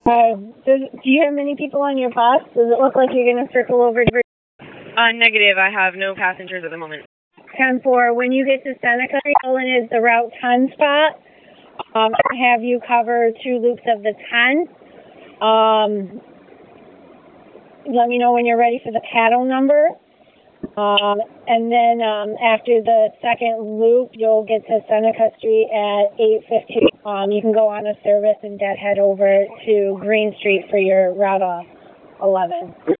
Do you have many people on your bus? Does it look like you're going to circle over to Negative. I have no passengers at the moment. 10-4? When you get to Seneca, Olin is the Route 10 spot. I have you cover 2 loops of the 10. Let me know when you're ready for the paddle number. And then after the second loop, you'll get to Seneca Street at 8:15. You can go on a service and dead head over to Green Street for your Route 11.